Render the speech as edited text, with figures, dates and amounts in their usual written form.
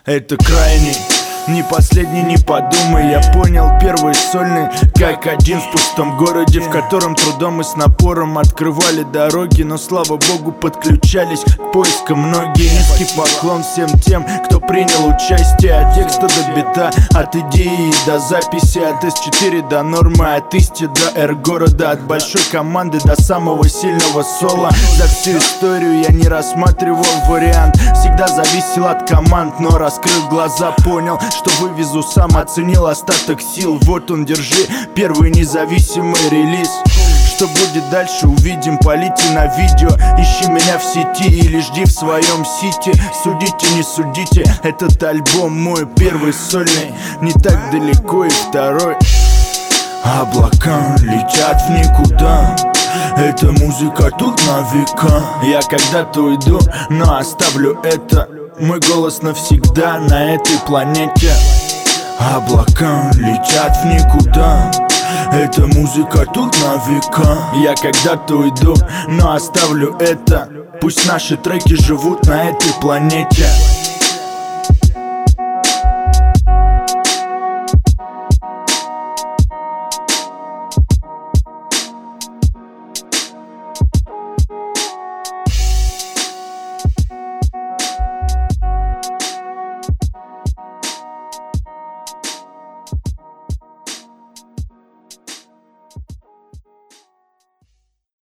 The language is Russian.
Это крайний, не последний, не подумай. Я понял первый сольный, как один в пустом городе, в котором трудом и с напором открывали дороги. Но слава богу подключались к поискам многие. Низкий поклон всем тем, кто принял участие. От текста до бита, от идеи до записи, от S4 до нормы, от Исти до R-города, от большой команды до самого сильного соло. За всю историю я не рассматривал вариант, всегда зависел от команд, но раскрыв глаза, понял, что вывезу сам, оценил остаток сил. Вот он, держи, первый независимый релиз. Что будет дальше, увидим, полите на видео. Ищи меня в сети или жди в своем сити. Судите, не судите, этот альбом мой первый сольный. Не так далеко и второй. Облака летят в никуда, эта музыка тут на века. Я когда-то уйду, но оставлю это, мой голос навсегда на этой планете. Облака летят в никуда, эта музыка тут на века. Я когда-то уйду, но оставлю это, пусть наши треки живут на этой планете.